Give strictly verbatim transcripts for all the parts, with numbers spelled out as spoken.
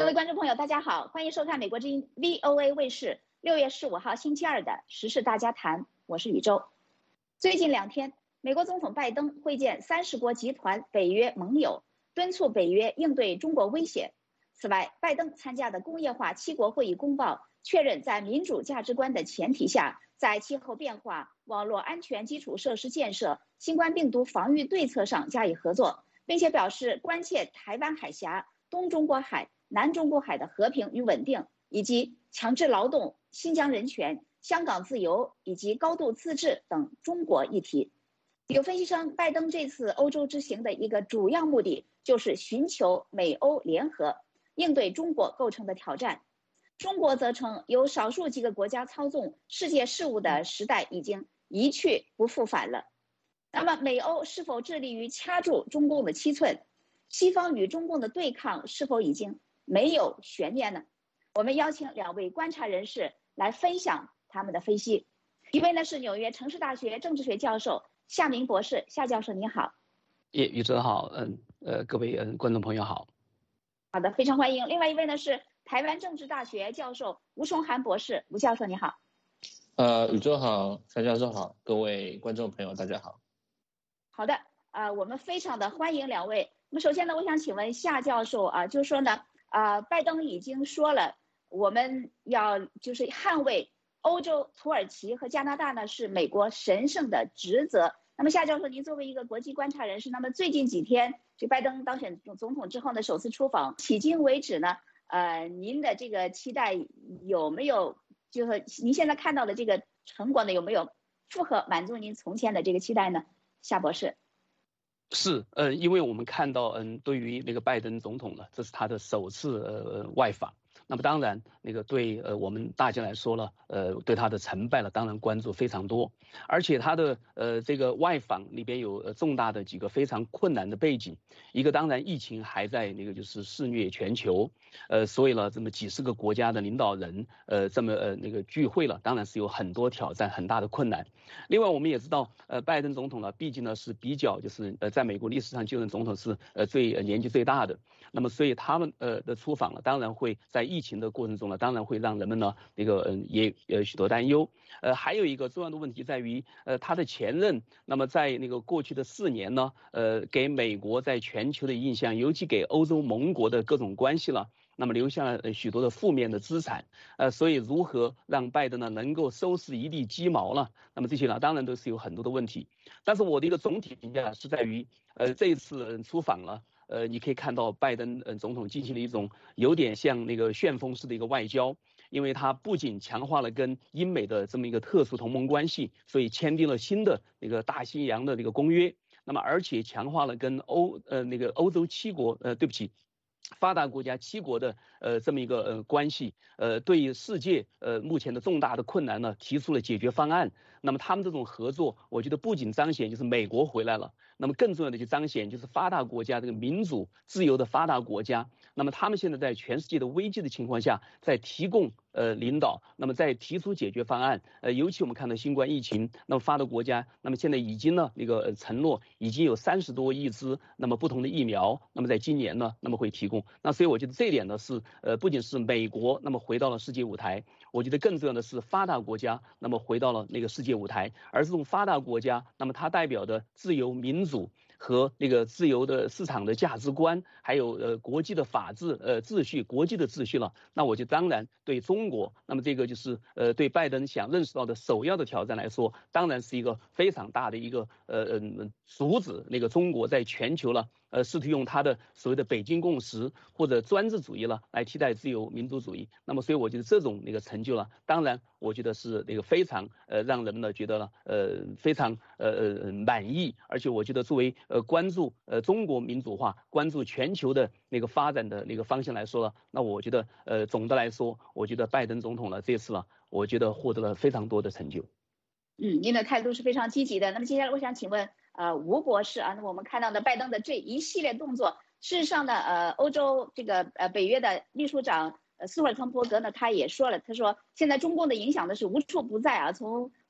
各位观众朋友，大家好，欢迎收看美国之音 V O A 卫视六月十五号星期二的时事大家谈，我是宇宙。最近两天，美国总统拜登会见三十国集团北约盟友，敦促北约应对中国威胁。此外，拜登参加的工业化七国会议公报确认，在民主价值观的前提下，在气候变化、网络安全基础设施建设、新冠病毒防御对策上加以合作，并且表示关切台湾海峡、东中国海、南中国海的和平与稳定，以及强制劳动、新疆人权、香港自由以及高度自治等中国议题。有分析称，拜登这次欧洲之行的一个主要目的就是寻求美欧联合，应对中国构成的挑战。中国则称，由少数几个国家操纵世界事务的时代已经一去不复返了。那么，美欧是否致力于掐住中共的七寸？西方与中共的对抗是否已经没有悬念呢？我们邀请两位观察人士来分享他们的分析。一位呢是纽约城市大学政治学教授夏明博士，夏教授你好。 叶宇哲好，嗯呃各位嗯观众朋友好。 好的，非常欢迎。另外一位呢是台湾政治大学教授吴崇涵博士，吴教授你好。 呃，宇宙好，夏教授好，各位观众朋友大家好。 好的，呃，我们非常的欢迎两位。那么首先呢，我想请问夏教授啊，就是说呢，啊、呃，拜登已经说了，我们要就是捍卫欧洲、土耳其和加拿大呢是美国神圣的职责。那么夏教授，您作为一个国际观察人士，那么最近几天，这拜登当选总统之后呢，首次出访，迄今为止呢，呃，您的这个期待有没有，就是您现在看到的这个成果呢，有没有符合满足您从前的这个期待呢？夏博士。 是，呃，因为我们看到，嗯，对于那个拜登总统呢，这是他的首次呃外访。那么当然，那个对呃我们大家来说呢，呃，对他的成败呢，当然关注非常多。而且他的呃这个外访里边有呃重大的几个非常困难的背景。一个当然疫情还在那个就是肆虐全球，呃，所以呢这么几十个国家的领导人呃这么呃那个聚会了，当然是有很多挑战，很大的困难。另外我们也知道，呃，拜登总统呢，毕竟呢是比较就是呃在美国历史上就任总统是呃最呃年纪最大的。那么所以他们呃的出访呢，当然会在疫情的过程中呢，当然会让人们呢那个嗯、呃、也呃许多担忧。呃，还有一个重要的问题在于，呃，他的前任，那么在那个过去的四年呢，呃，给美国在全球的印象，尤其给欧洲盟国的各种关系了，那么留下了许多的负面的资产。呃，所以如何让拜登呢能够收拾一地鸡毛呢？那么这些呢，当然都是有很多的问题。但是我的一个总体评价是在于，呃，这一次出访了。呃，你可以看到拜登呃总统进行了一种有点像那个旋风式的一个外交，因为他不仅强化了跟英美的这么一个特殊同盟关系，所以签订了新的那个大西洋的那个公约，那么而且强化了跟欧呃那个欧洲七国呃对不起。发达国家七国的呃这么一个呃关系，呃对于世界呃目前的重大的困难呢提出了解决方案。那么他们这种合作，我觉得不仅彰显就是美国回来了，那么更重要的就彰显就是发达国家这个民主自由的发达国家，那么他们现在在全世界的危机的情况下，在提供呃领导，那么在提出解决方案。呃，尤其我们看到新冠疫情，那么发达国家，那么现在已经呢那个、呃、承诺已经有三十多亿支那么不同的疫苗，那么在今年呢那么会提供。那所以我觉得这一点呢是呃不仅是美国那么回到了世界舞台，我觉得更重要的是发达国家那么回到了那个世界舞台，而这种发达国家，那么它代表的自由民主和那个自由的市场的价值观，还有呃国际的法治呃秩序，国际的秩序了。那我就当然对中国，那么这个就是呃对拜登想认识到的首要的挑战来说，当然是一个非常大的一个呃嗯阻止那个中国在全球了呃试图用他的所谓的北京共识或者专制主义了来替代自由民主主义。那么所以我觉得这种那个成就了，当然我觉得是那个非常呃让人们呢觉得了呃非常呃呃满意，而且我觉得作为呃关注呃中国民主化、关注全球的那个发展的那个方向来说了，那我觉得呃总的来说，我觉得拜登总统呢这次呢，我觉得获得了非常多的成就。 嗯，您的态度是非常积极的。那么接下来我想请问呃吴博士啊，那么我们看到的拜登的这一系列动作，事实上呢，呃欧洲这个呃北约的秘书长呃斯托尔滕伯格呢，他也说了，他说现在中共的影响呢是无处不在啊，从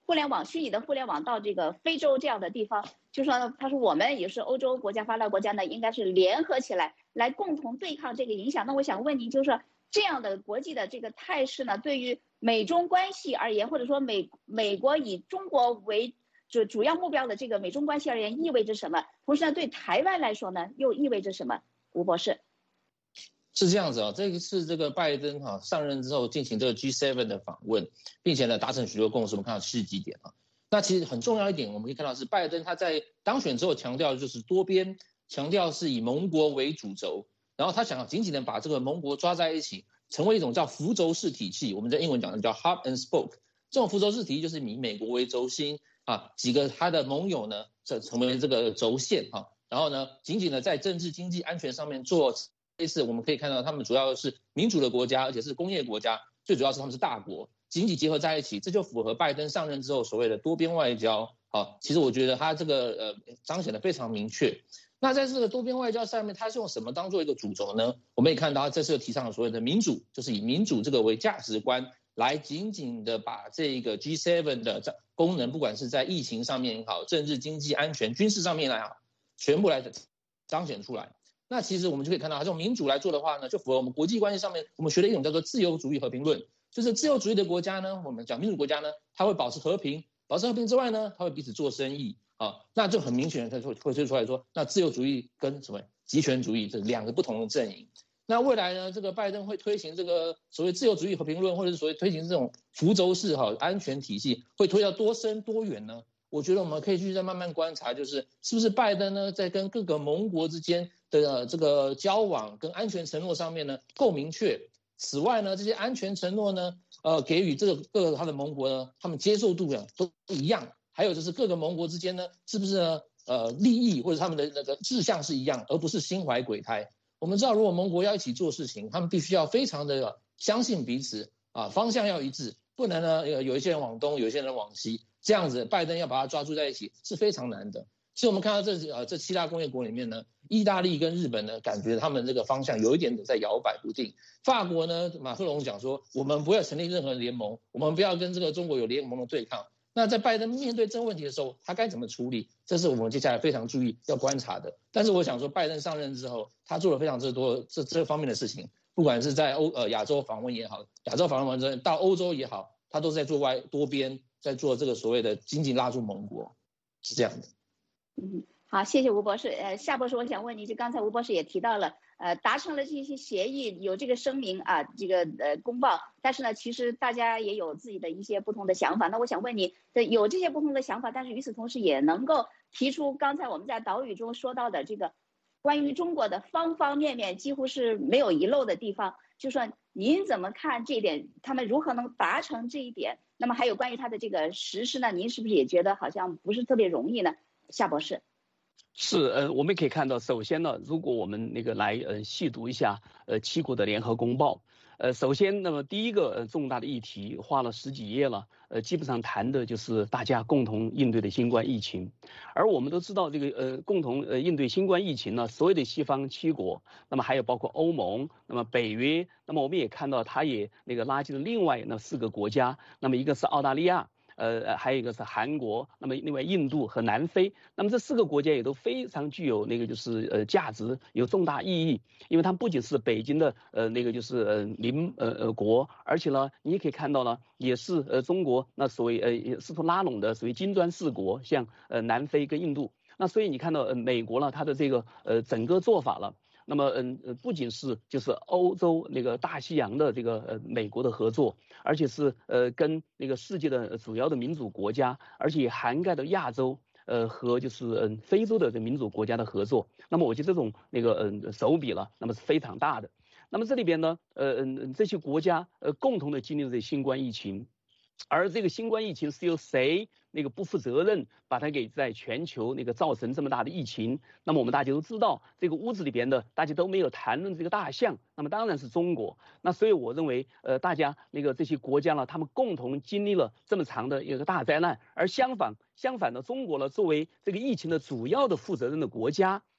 互联网虚拟的互联网到这个非洲这样的地方，就说他说我们也是欧洲国家发达国家呢，应该是联合起来来共同对抗这个影响。那我想问您，就是说这样的国际的这个态势呢，对于美中关系而言，或者说美美国以中国为主主要目标的这个美中关系而言，意味着什么？同时呢，对台湾来说呢，又意味着什么？吴博士。 是这样子啊、哦，这个是这个拜登哈、啊、上任之后进行这个 G 七 的访问，并且呢达成许多共识。我们看到七十几点啊。那其实很重要一点，我们可以看到是拜登他在当选之后强调就是多边，强调是以盟国为主轴，然后他想要紧紧的把这个盟国抓在一起，成为一种叫扶轴式体系。我们在英文讲的叫 hub and spoke。这种扶轴式体系就是以美国为轴心啊，几个他的盟友呢，这成为这个轴线啊，然后呢紧紧的在政治、经济、安全上面做。这次我们可以看到，他们主要是民主的国家，而且是工业国家，最主要是他们是大国，紧紧结合在一起，这就符合拜登上任之后所谓的多边外交。好，其实我觉得他这个呃彰显的非常明确。那在这个多边外交上面，他是用什么当做一个主轴呢？我们也看到这次提倡所谓的民主，就是以民主这个为价值观，来紧紧的把这个 G 七 的功能，不管是在疫情上面也好，政治、经济、安全、军事上面来好，全部来彰显出来。那其实我们就可以看到，它用民主来做的话呢，就符合我们国际关系上面我们学的一种叫做自由主义和平论，就是自由主义的国家呢，我们讲民主国家呢，它会保持和平，保持和平之外呢，它会彼此做生意啊，那就很明显的会会推出来说，那自由主义跟什么极权主义这两个不同的阵营。那未来呢，这个拜登会推行这个所谓自由主义和平论，或者是所谓推行这种扶轴式哈安全体系，会推到多深多远呢？我觉得我们可以继续再慢慢观察，就是是不是拜登呢，在跟各个盟国之间的这个交往跟安全承诺上面呢够明确。此外呢，这些安全承诺呢，呃，给予这个各个他的盟国呢，他们接受度呀都一样。还有就是各个盟国之间呢，是不是呢，呃，利益或者他们的那个志向是一样，而不是心怀鬼胎。我们知道，如果盟国要一起做事情，他们必须要非常的相信彼此啊，方向要一致，不能呢有一些人往东，有一些人往西。这样子，拜登要把它抓住在一起是非常难的。所以我们看到这呃这七大工业国里面呢，意大利跟日本呢，感觉他们这个方向有一点在摇摆不定。法国呢，马克龙讲说，我们不要成立任何联盟，我们不要跟这个中国有联盟的对抗。那在拜登面对这个问题的时候，他该怎么处理？这是我们接下来非常注意要观察的。但是我想说，拜登上任之后，他做了非常之多这这方面的事情，不管是在欧呃亚洲访问也好，亚洲访问完之后到欧洲也好，他都是在做外多边。在做这个所谓的紧紧拉住盟国，是这样的。 嗯，好，谢谢吴博士。呃，夏博士，我想问你，就刚才吴博士也提到了，呃，达成了这些协议，有这个声明啊，这个呃公报，但是呢，其实大家也有自己的一些不同的想法。那我想问你，有这些不同的想法，但是与此同时也能够提出刚才我们在岛屿中说到的这个关于中国的方方面面几乎是没有遗漏的地方，就说您怎么看这一点？他们如何能达成这一点？那么还有关于它的这个实施呢，您是不是也觉得好像不是特别容易呢？夏博士。 是，呃，我们可以看到，首先呢，如果我们那个来呃细读一下呃七国的联合公报，呃，首先那么第一个呃重大的议题花了十几页了，呃，基本上谈的就是大家共同应对的新冠疫情，而我们都知道这个呃共同呃应对新冠疫情呢，所有的西方七国，那么还有包括欧盟，那么北约，那么我们也看到它也那个拉进了另外那四个国家，那么一个是澳大利亚。呃，还有一个是韩国，那么另外印度和南非，那么这四个国家也都非常具有那个就是呃价值，有重大意义，因为它不仅是北京的呃那个就是呃邻呃呃国，而且呢，你也可以看到呢，也是呃中国那所谓呃试图拉拢的所谓金砖四国，像呃南非跟印度，那所以你看到呃美国呢，它的这个呃整个做法了。那么，嗯，呃，不仅是就是欧洲那个大西洋的这个呃美国的合作，而且是呃跟那个世界的主要的民主国家，而且也涵盖了亚洲，呃和就是嗯非洲的这民主国家的合作。那么我觉得这种那个嗯手笔了，那么是非常大的。那么这里边呢，呃嗯这些国家呃共同的经历了这新冠疫情。而这个新冠疫情是由谁那个不负责任把它给在全球那个造成这么大的疫情？那么我们大家都知道，这个屋子里边的大家都没有谈论这个大象，那么当然是中国。那所以我认为，呃，大家那个这些国家呢，他们共同经历了这么长的一个大灾难，而相反相反的，中国呢作为这个疫情的主要的负责任的国家。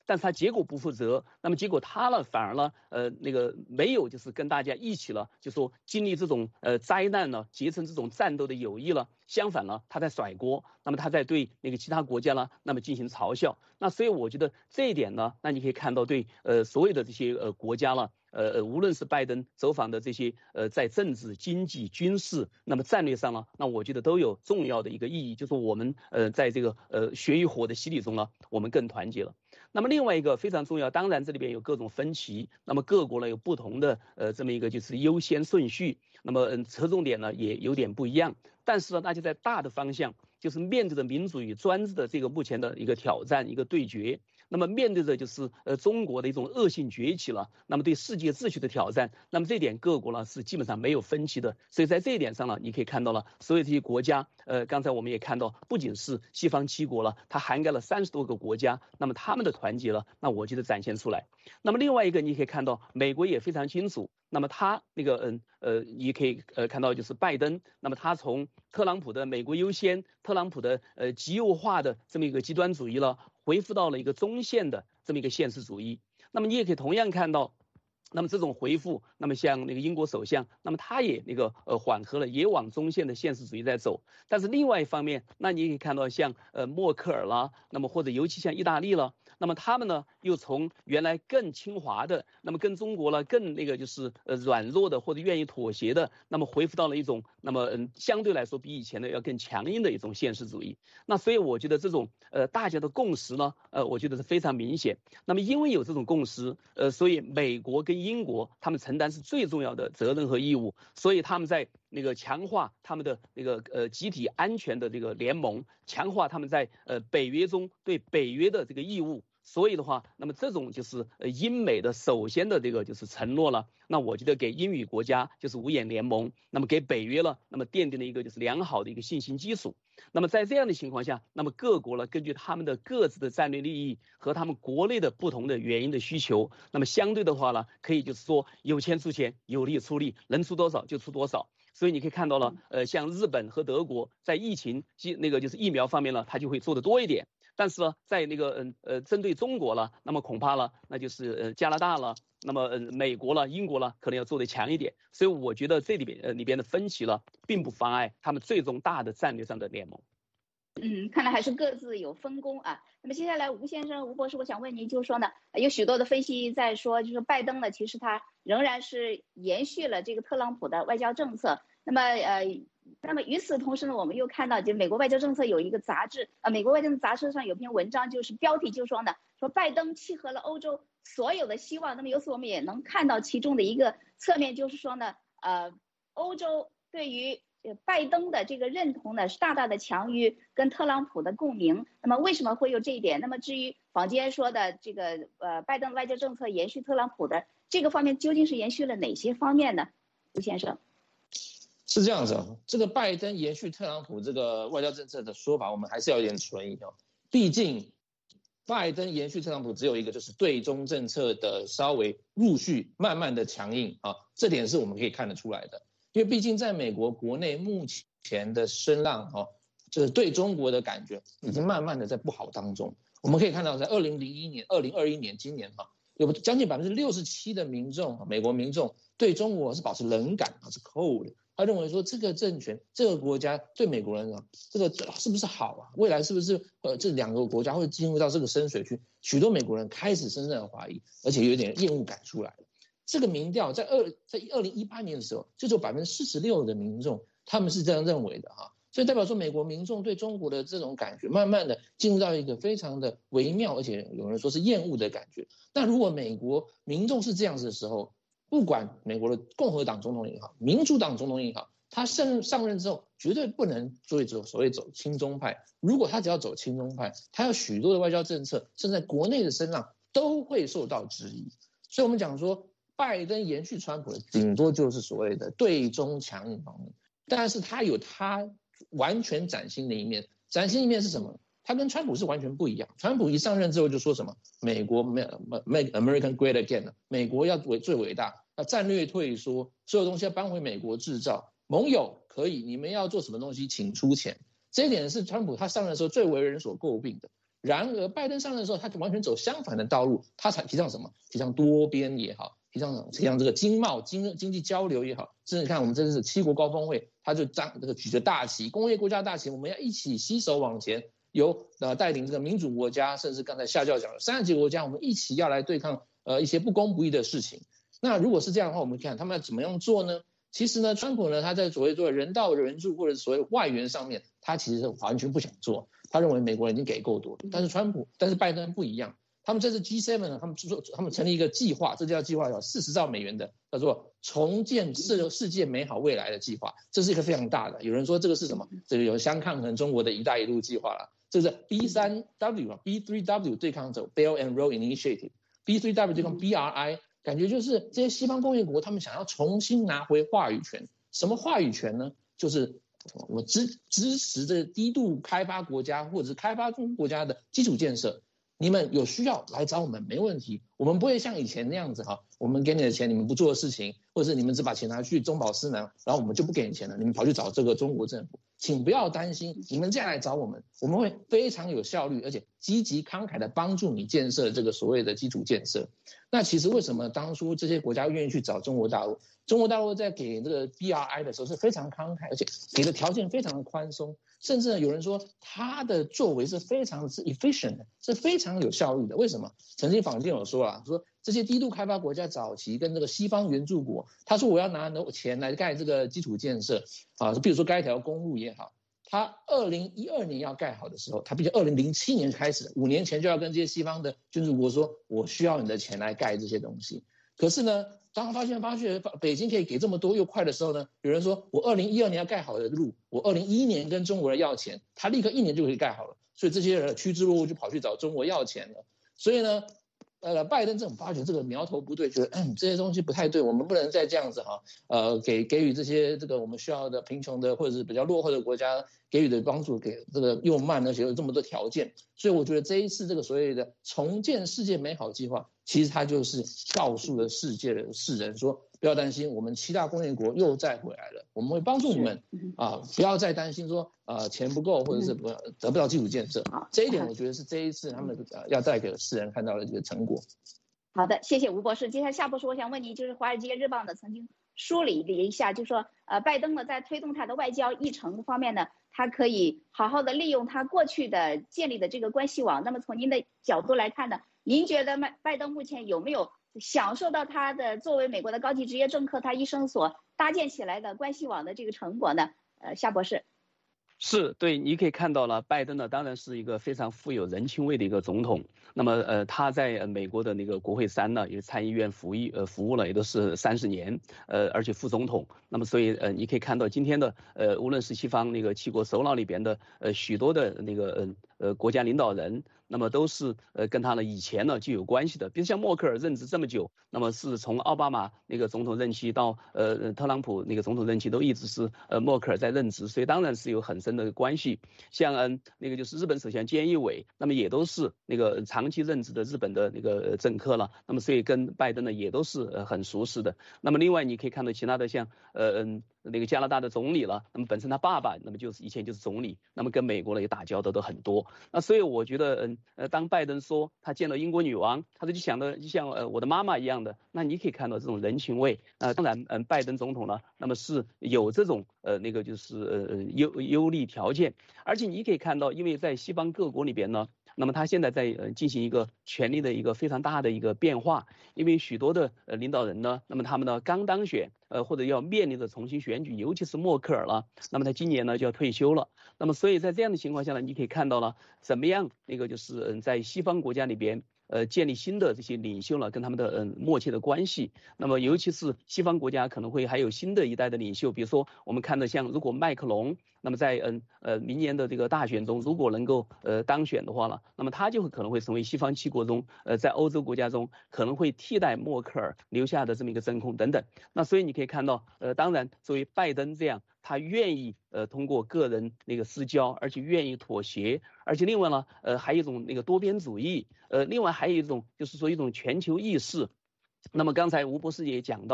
但是他结果不负责，那么结果他呢反而呢呃那个没有就是跟大家一起了，就说经历这种呃灾难呢，结成这种战斗的友谊了，相反呢他在甩锅，那么他在对那个其他国家呢那么进行嘲笑。那所以我觉得这一点呢，那你可以看到对呃所有的这些呃国家了。呃呃，无论是拜登走访的这些呃，在政治、经济、军事，那么战略上呢，那我觉得都有重要的一个意义，就是我们呃，在这个呃血与火的洗礼中呢，我们更团结了。那么另外一个非常重要，当然这里边有各种分歧，那么各国呢有不同的呃这么一个就是优先顺序，那么嗯侧重点呢也有点不一样，但是呢，大家在大的方向就是面对着民主与专制的这个目前的一个挑战，一个对决。那么面对着就是呃中国的一种恶性崛起了，那么对世界秩序的挑战，那么这点各国呢是基本上没有分歧的，所以在这一点上呢，你可以看到了所有这些国家，呃，刚才我们也看到，不仅是西方七国了，它涵盖了三十多个国家，那么他们的团结了，那我觉得展现出来。那么另外一个你可以看到，美国也非常清楚。那么他那个嗯呃，你可以呃看到就是拜登，那么他从特朗普的美国优先，特朗普的呃极右化的这么一个极端主义了，恢复到了一个中线的这么一个现实主义。那么你也可以同样看到。那么这种回复，那么像那个英国首相，那么他也那个呃缓和了，也往中线的现实主义在走。但是另外一方面，那你也可以看到像呃默克尔啦，那么或者尤其像意大利了，那么他们呢又从原来更亲华的，那么跟中国呢更那个就是呃软弱的或者愿意妥协的，那么恢复到了一种那么嗯相对来说比以前的要更强硬的一种现实主义。那所以我觉得这种呃大家的共识呢，呃我觉得是非常明显。那么因为有这种共识，呃所以美国跟英国他们承担是最重要的责任和义务，所以他们在那个强化他们的那个呃集体安全的这个联盟，强化他们在呃北约中对北约的这个义务。所以的话，那么这种就是呃英美的首先的这个就是承诺了，那我觉得给英语国家就是五眼联盟，那么给北约了，那么奠定了一个就是良好的一个信心基础。那么在这样的情况下，那么各国呢根据他们的各自的战略利益和他们国内的不同的原因的需求，那么相对的话呢，可以就是说有钱出钱，有力出力，能出多少就出多少。所以你可以看到了，呃，像日本和德国在疫情那个就是疫苗方面呢，它就会做得多一点。但是呢，在那个嗯呃针对中国了，那么恐怕了，那就是呃加拿大了，那么呃美国了、英国了，可能要做得强一点。所以我觉得这里边呃里边的分歧了，并不妨碍他们最终大的战略上的联盟。 嗯，看来还是各自有分工啊。那么接下来吴先生、吴博士，我想问您，就是说呢，有许多的分析在说，就是拜登呢，其实他仍然是延续了这个特朗普的外交政策。那么呃，那么与此同时呢，我们又看到，就美国外交政策有一个杂志啊，美国外交杂志上有篇文章，就是标题就说呢，说拜登契合了欧洲所有的希望。那么由此我们也能看到其中的一个侧面，就是说呢，呃，欧洲对于拜登的这个认同呢，是大大的强于跟特朗普的共鸣。那么为什么会有这一点？那么至于坊间说的这个呃，拜登外交政策延续特朗普的这个方面，究竟是延续了哪些方面呢？吴先生。 是这样子啊，这个拜登延续特朗普这个外交政策的说法，我们还是要有点存疑哦。毕竟，拜登延续特朗普只有一个，就是对中政策的稍微陆续慢慢的强硬啊，这点是我们可以看得出来的。因为毕竟在美国国内目前的声浪哦，就是对中国的感觉已经慢慢的在不好当中。我们可以看到，在二零零一年、二零二一年今年哈，有将近百分之六十七的民众，美国民众对中国是保持冷感啊，是 cold。他认为说这个政权、这个国家对美国人啊，这个是不是好啊？未来是不是呃这两个国家会进入到这个深水区？许多美国人开始深深的怀疑，而且有点厌恶感出来了。这个民调在二在二零一八年的时候，就有百分之四十六的民众他们是这样认为的哈，所以代表说美国民众对中国的这种感觉，慢慢的进入到一个非常的微妙，而且有人说是厌恶的感觉。那如果美国民众是这样子的时候，不管美国的共和党总统也好，民主党总统也好，他上上任之后绝对不能所谓走所谓走亲中派。如果他只要走亲中派，他有许多的外交政策，甚至在国内的声浪都会受到质疑。所以我们讲说，拜登延续川普的，顶多就是所谓的对中强硬方面，但是他有他完全崭新的一面。崭新一面是什么？他跟川普是完全不一样。川普一上任之后就说什么美国 make American great again， 美国要最伟大，要战略退缩，所有东西要搬回美国制造。盟友可以，你们要做什么东西请出钱。这一点是川普他上任的时候最为人所诟病的。 然而拜登上任的时候，他就完全走相反的道路，他才提倡什么？提倡多边也好，提倡提倡这个经贸经经济交流也好，甚至看我们这次七国高峰会，他就张这个举着大旗，工业国家大旗，我们要一起携手往前，由呃带领这个民主国家，甚至刚才夏教讲的三十几个国家，我们一起要来对抗呃一些不公不义的事情。那如果是这样的话，我们看他们要怎么样做呢？其实呢，川普呢，他在所谓做人道援助或者所谓外援上面，他其实是完全不想做。他认为美国人已经给够多，但是川普，但是拜登不一样。他们这次 G 七 呢，他们做，他们成立一个计划，这叫计划，叫四十兆美元的，叫做重建世世界美好未来的计划。这是一个非常大的。有人说这个是什么？这个有相抗衡中国的一带一路计划了。这是 B 三 W 啊 ，B 三 W 对抗走 Belt and Road Initiative，B 三 W 对抗 B R I。感觉就是这些西方工业国，他们想要重新拿回话语权。什么话语权呢？就是我支支持这低度开发国家或者是开发中国家的基础建设。你们有需要来找我们没问题，我们不会像以前那样子哈，我们给你的钱你们不做的事情，或者是你们只把钱拿去中饱私囊，然后我们就不给你钱了，你们跑去找这个中国政府。请不要担心，你们再来找我们，我们会非常有效率，而且积极慷慨的帮助你建设这个所谓的基础建设。那其实为什么当初这些国家愿意去找中国大陆？中国大陆在给这个 B R I 的时候是非常慷慨，而且给的条件非常的宽松，甚至呢有人说他的作为是非常是 efficient 的，是非常有效率的。为什么？曾经坊间有说啊，说这些低度开发国家早期跟这个西方援助国，他说我要拿钱来盖这个基础建设啊，比如说盖一条公路也好，他二零一二年要盖好的时候，他并且二零零七年开始，五年前就要跟这些西方的捐助国说，我需要你的钱来盖这些东西。可是呢，当他发现发现北京可以给这么多又快的时候呢，有人说我二零一二年要盖好的路，我二零一一年跟中国人要钱，他立刻一年就可以盖好了，所以这些人趋之若鹜就跑去找中国要钱了。所以呢，呃，拜登政府发觉这个苗头不对，觉得嗯这些东西不太对，我们不能再这样子哈，呃，给给予这些这个我们需要的贫穷的或者是比较落后的国家给予的帮助，给这个又慢而且有这么多条件，所以我觉得这一次这个所谓的重建世界美好计划，其实它就是告诉了世界的世人说，不要担心，我们七大工业国又再回来了，我们会帮助你们啊，不要再担心说呃钱不够或者是不得不到基础建设，这一点我觉得是这一次他们要带给世人看到的这个成果。 好的，谢谢吴博士。接下来夏博士，我想问你，就是《华尔街日报》呢曾经梳理了一下，就说呃，拜登呢在推动他的外交议程方面呢，他可以好好的利用他过去的建立的这个关系网。那么从您的角度来看呢，您觉得拜拜登目前有没有享受到他的作为美国的高级职业政客他一生所搭建起来的关系网的这个成果呢？呃，夏博士。 是对，你可以看到了，拜登呢当然是一个非常富有人情味的一个总统。那么呃他在美国的那个国会山呢，也参议院服役呃服务了也都是三十年，呃而且副总统。那么所以呃你可以看到今天的呃无论是西方那个七国首脑里边的呃许多的那个呃呃国家领导人，那么都是呃跟他呢以前呢就有关系的。比如像默克尔任职这么久，那么是从奥巴马那个总统任期到呃特朗普那个总统任期都一直是呃默克尔在任职，所以当然是有很深的关系。像嗯那个就是日本首相菅义伟，那么也都是那个长期任职的日本的那个政客了，那么所以跟拜登呢也都是呃很熟识的。那么另外你可以看到其他的像呃嗯那个加拿大的总理了，那么本身他爸爸那么就是以前就是总理，那么跟美国呢也打交道都很多。那所以我觉得嗯呃当拜登说他见了英国女王，他就想的就像呃我的妈妈一样的，那你可以看到这种人情味。呃当然嗯拜登总统呢，那么是有这种呃那个就是呃优优利条件，而且你可以看到，因为在西方各国里边呢，那么他现在在呃进行一个权力的一个非常大的一个变化，因为许多的呃领导人呢，那么他们呢刚当选，呃或者要面临着重新选举，尤其是默克尔了，那么他今年呢就要退休了，那么所以在这样的情况下呢，你可以看到了怎么样那个就是嗯在西方国家里边。呃，建立新的这些领袖了，跟他们的嗯默契的关系。那么，尤其是西方国家可能会还有新的一代的领袖，比如说我们看到像如果麦克龙，那么在嗯呃明年的这个大选中，如果能够呃当选的话了，那么他就会可能会成为西方七国中呃在欧洲国家中可能会替代默克尔留下的这么一个真空等等。那所以你可以看到，呃，当然作为拜登这样。他愿意呃通过个人那个私交，而且愿意妥协，而且另外呢，呃还有一种那个多边主义，呃另外还有一种就是说一种全球意识。那么刚才吴博士也讲到，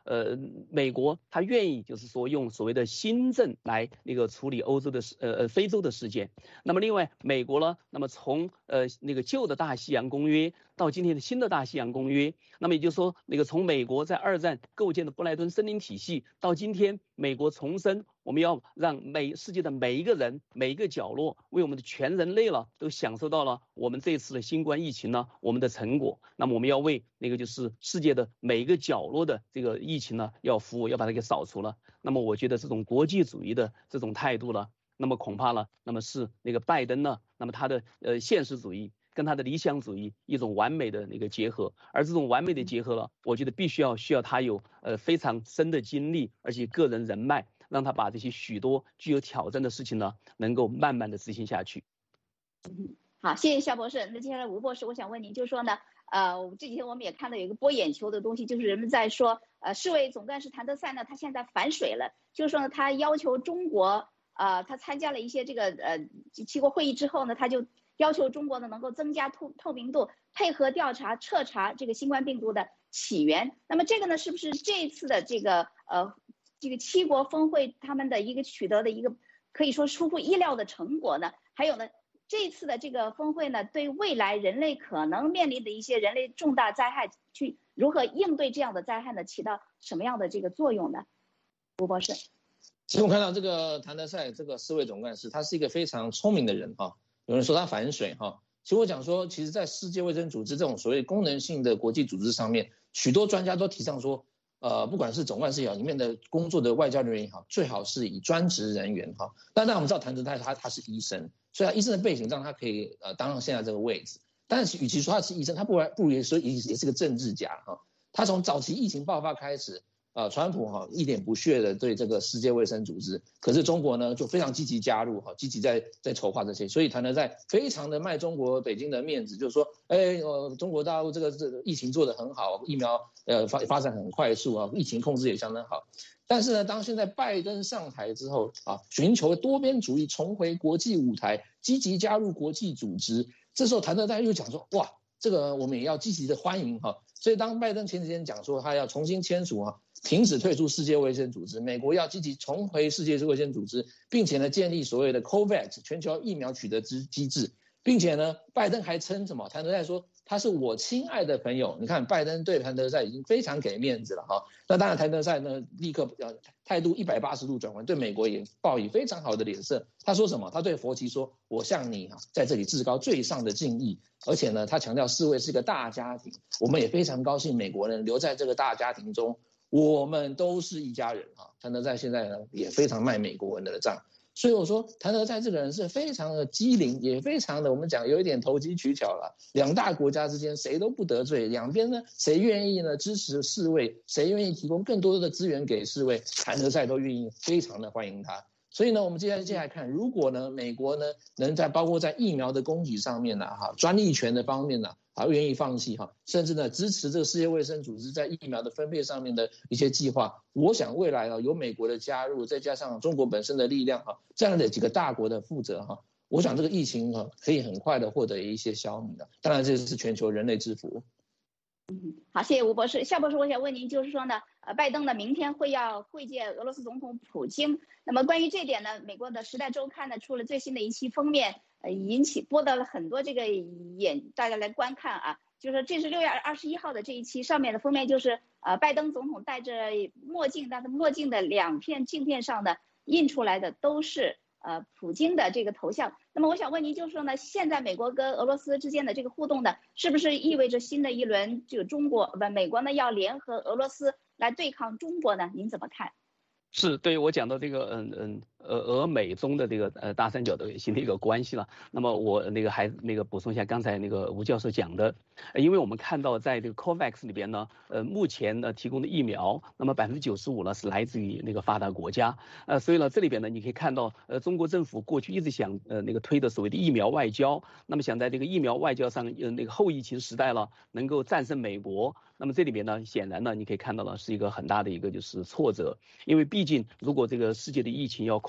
呃美国他愿意就是说用所谓的新政来那个处理欧洲的呃呃非洲的事件。那么另外美国呢，那么从呃那个旧的大西洋公约到今天的新的大西洋公约，那么也就是说那个从美国在二战构建的布莱顿森林体系到今天美国重申我们要让每世界的每一个人每一个角落为我们的全人类了都享受到了我们这次的新冠疫情呢我们的成果。那么我们要为那个就是世界的每一个角落的这个疫情呢要服务，要把它给扫除了。那么我觉得这种国际主义的这种态度呢，那么恐怕了，那么是那个拜登呢，那么他的呃现实主义跟他的理想主义一种完美的那个结合，而这种完美的结合了，我觉得必须要需要他有呃非常深的经历，而且个人人脉，让他把这些许多具有挑战的事情呢，能够慢慢的执行下去。 嗯，好，谢谢肖博士。那接下来吴博士，我想问您，就是说呢，呃，这几天我们也看到有一个博眼球的东西，就是人们在说，呃，世卫总干事谭德赛呢，他现在反水了，就是说呢，他要求中国，呃，他参加了一些这个呃七国会议之后呢，他就要求中国呢能够增加透透明度，配合调查彻查这个新冠病毒的起源。那么这个呢，是不是这一次的这个呃这个七国峰会他们的一个取得的一个可以说出乎意料的成果呢？还有呢，这一次的这个峰会呢，对未来人类可能面临的一些人类重大灾害，去如何应对这样的灾害呢？起到什么样的这个作用呢？吴博士， 其实我看到这个谭德赛这个世卫总干事，他是一个非常聪明的人哈。有人说他反水哈，其实我讲说，其实，在世界卫生组织这种所谓功能性的国际组织上面，许多专家都提倡说，呃，不管是总干事也好，里面的工作的外交人员也好，最好是以专职人员哈。但但我们知道谭德赛他他是医生，所以他医生的背景让他可以呃当上现在这个位置。但是与其说他是医生，他不然不如说也也是个政治家哈。他从早期疫情爆发开始。呃，川普哈一脸不屑的对这个世界卫生组织，可是中国呢就非常积极加入哈，积极在在筹划这些，所以谭德赛非常的卖中国北京的面子，就是说，哎，呃，中国大陆这个这个疫情做得很好，疫苗呃发发展很快速啊，疫情控制也相当好。但是呢，当现在拜登上台之后啊，寻求多边主义重回国际舞台，积极加入国际组织，这时候谭德赛又讲说，哇，这个我们也要积极的欢迎哈。所以当拜登前几天讲说他要重新签署哈。停止退出世界卫生组织，美国要积极重回世界卫生组织，并且呢建立所谓的 COVAX 全球疫苗取得之机制，并且呢拜登还称什么？谭德赛说他是我亲爱的朋友。你看拜登对谭德赛已经非常给面子了哈。那当然谭德赛呢立刻呃态度一百八十度转弯，对美国也报以非常好的脸色。他说什么？他对佛奇说：“我向你啊在这里至高最上的敬意。”而且呢他强调世卫是个大家庭，我们也非常高兴美国人留在这个大家庭中。我们都是一家人啊！谭德赛现在呢也非常卖美国人的账，所以我说谭德赛这个人是非常的机灵，也非常的我们讲有一点投机取巧了。两大国家之间谁都不得罪，两边呢谁愿意呢支持世卫，谁愿意提供更多的资源给世卫，谭德赛都愿意非常的欢迎他。所以呢，我们接下来接下来看，如果呢美国呢能在包括在疫苗的供给上面呢，哈，专利权的方面呢。还愿意放弃哈，甚至呢支持这个世界卫生组织在疫苗的分配上面的一些计划。我想未来啊有美国的加入，再加上中国本身的力量哈，这样的几个大国的负责哈，我想这个疫情哈可以很快的获得一些消弭的。当然这是全球人类之福。 嗯，好，谢谢吴博士。夏博士，我想问您，就是说呢，呃，拜登呢明天会要会见俄罗斯总统普京。那么关于这点呢，美国的《时代周刊》呢出了最新的一期封面。呃，引起博得了很多这个眼，大家来观看啊。就是说这是六月二十一号的这一期，上面的封面就是呃，拜登总统戴着墨镜，但是墨镜的两片镜片上呢印出来的都是呃普京的这个头像。那么我想问您，就是说呢，现在美国跟俄罗斯之间的这个互动呢，是不是意味着新的一轮就中国不美国呢要联合俄罗斯来对抗中国呢？您怎么看？ 是对于我讲到这个嗯嗯呃俄美中的这个呃大三角的新的一个关系了。那么我那个还那个补充一下刚才那个吴教授讲的，因为我们看到在这个 COVAX 里边呢，呃目前呢提供的疫苗，那么百分之九十五呢是来自于那个发达国家，呃所以呢这里边呢你可以看到，呃中国政府过去一直想呃那个推的所谓的疫苗外交，那么想在这个疫苗外交上，呃那个后疫情时代了能够战胜美国。那么这里面呢，显然呢，你可以看到了是一个很大的一个就是挫折，因为毕竟如果这个世界的疫情要控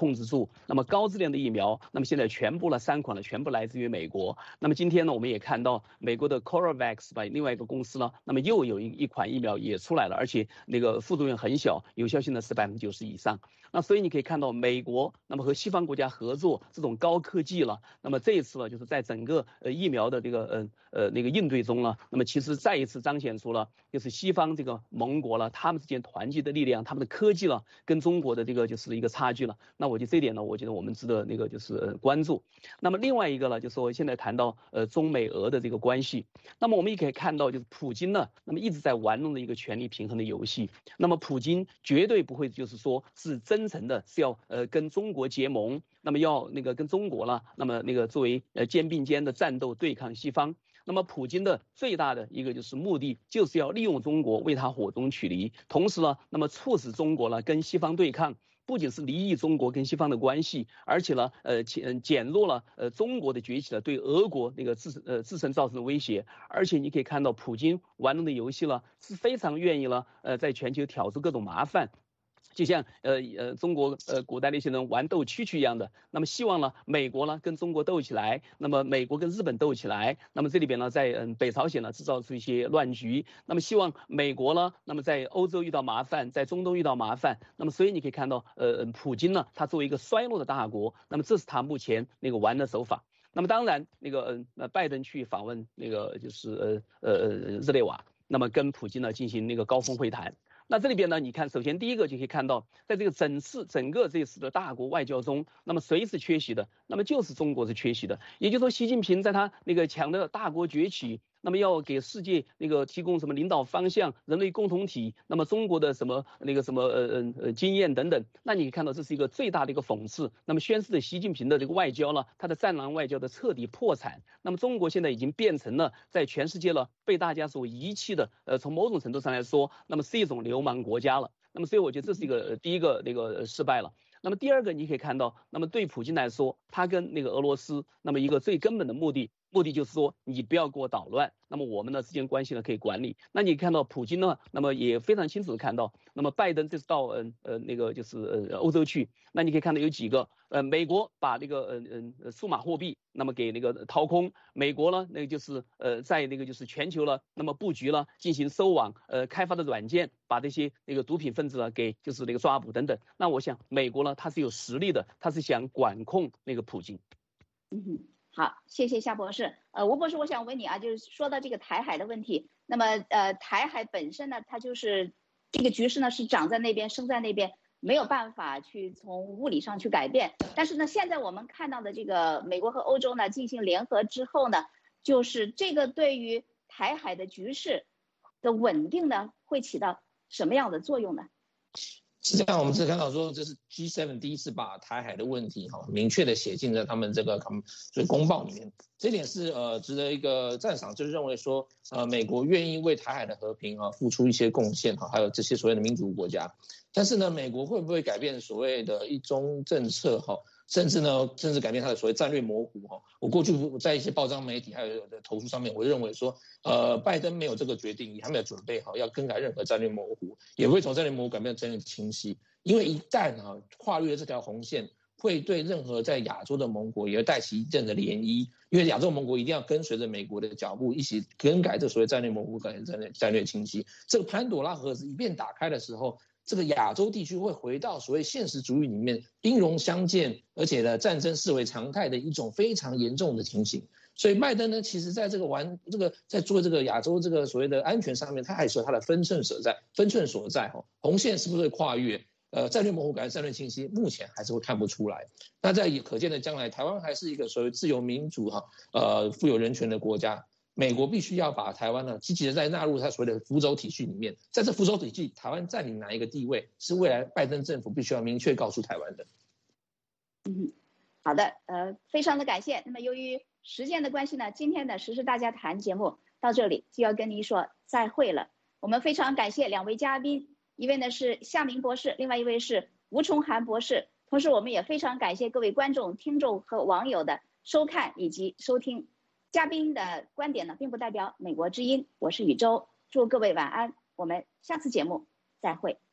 控制住。那么高质量的疫苗，那么现在全部呢三款呢全部来自于美国。那么今天呢我们也看到美国的 CoroVax 吧，另外一个公司呢，那么又有一一款疫苗也出来了，而且那个副作用很小，有效性呢是百分之九十以上。那所以你可以看到美国那么和西方国家合作这种高科技了，那么这一次呢就是在整个呃疫苗的这个呃呃那个应对中呢，那么其实再一次彰显出了就是西方这个盟国了，他们之间团结的力量，他们的科技了跟中国的这个就是一个差距了。那我觉得这一点呢，我觉得我们值得那个就是呃关注。那么另外一个呢，就是说现在谈到呃中美俄的这个关系，那么我们也可以看到就是普京呢，那么一直在玩弄的一个权力平衡的游戏。那么普京绝对不会就是说是真诚的是要呃跟中国结盟，那么要那个跟中国了，那么那个作为呃肩并肩的战斗对抗西方。那么普京的最大的一个就是目的，就是要利用中国为他火中取栗，同时呢，那么促使中国呢跟西方对抗。不仅是离异中国跟西方的关系，而且呢，呃，减减弱了呃中国的崛起了对俄国那个自呃自身造成的威胁。而且你可以看到，普京玩弄的游戏了是非常愿意了，呃，在全球挑出各种麻烦。就像呃呃中国呃古代那些人玩斗蛐蛐一样的，那么希望呢美国呢跟中国斗起来，那么美国跟日本斗起来，那么这里边呢在嗯北朝鲜呢制造出一些乱局，那么希望美国呢那么在欧洲遇到麻烦，在中东遇到麻烦，那么所以你可以看到呃普京呢他作为一个衰落的大国，那么这是他目前那个玩的手法。那么当然那个呃拜登去访问那个就是呃呃日内瓦，那么跟普京呢进行那个高峰会谈。那这里边呢，你看，首先第一个就可以看到，在这个整次整个这次的大国外交中，那么谁是缺席的？那么就是中国是缺席的。也就是说，习近平在他那个强调大国崛起，那么要给世界那个提供什么领导方向、人类共同体，那么中国的什么那个什么呃呃呃经验等等，那你看到这是一个最大的一个讽刺。那么宣示着习近平的这个外交呢，他的战狼外交的彻底破产。那么中国现在已经变成了在全世界了被大家所遗弃的，呃，从某种程度上来说，那么是一种流氓国家了。那么所以我觉得这是一个第一个那个失败了。那么第二个你可以看到，那么对普京来说，他跟那个俄罗斯，那么一个最根本的目的。目的就是说，你不要给我捣乱，那么我们呢之间关系呢可以管理。那你看到普京呢，那么也非常清楚的看到，那么拜登这次到嗯呃那个就是呃欧洲去，那你可以看到有几个，呃美国把那个嗯嗯数码货币那么给那个掏空，美国呢那个就是呃在那个就是全球了那么布局了进行收网，呃开发的软件把这些那个毒品分子呢给就是那个抓捕等等。那我想美国呢它是有实力的，它是想管控那个普京。 嗯哼。好，谢谢夏博士。呃，吴博士，我想问你啊，就是说到这个台海的问题，那么呃，台海本身呢，它就是这个局势呢是长在那边，生在那边，没有办法去从物理上去改变。但是呢，现在我们看到的这个美国和欧洲呢进行联合之后呢，就是这个对于台海的局势的稳定呢，会起到什么样的作用呢？ 实际上，我们是看到说，这是 G 七 第一次把台海的问题哈明确的写进了他们这个所以公报里面，这点是呃值得一个赞赏，就是认为说呃美国愿意为台海的和平啊付出一些贡献哈，还有这些所谓的民主国家，但是呢，美国会不会改变所谓的一中政策哈？甚至呢，甚至改变它的所谓战略模糊哈。我过去在一些报章媒体还有的投诉上面，我认为说，呃，拜登没有这个决定，也还没有准备好要更改任何战略模糊，也会从战略模糊改变战略清晰。因为一旦啊跨越了这条红线，会对任何在亚洲的盟国也会带起一阵的涟漪。因为亚洲盟国一定要跟随着美国的脚步，一起更改这所谓战略模糊、改战略战略清晰。这个潘朵拉盒子一变打开的时候，这个亚洲地区会回到所谓现实主义里面兵戎相见，而且呢战争视为常态的一种非常严重的情形。所以拜登呢，其实在这个玩这个在做这个亚洲这个所谓的安全上面，他还是有他的分寸所在，分寸所在哈。红线是不是会跨越？呃，战略模糊感、战略清晰，目前还是会看不出来。那在可见的将来，台湾还是一个所谓自由民主哈，呃，富有人权的国家。美国必须要把台湾呢积极的再纳入它所谓的福州体系里面，在这福州体系，台湾占领哪一个地位，是未来拜登政府必须要明确告诉台湾的。 嗯，好的，呃，非常的感谢。那么由于时间的关系呢，今天的时事大家谈节目到这里就要跟您说再会了。我们非常感谢两位嘉宾，一位呢是夏明博士，另外一位是吴崇涵博士。同时，我们也非常感谢各位观众、听众和网友的收看以及收听。嘉宾的观点呢，并不代表美国之音。我是宇宙，祝各位晚安，我们下次节目再会。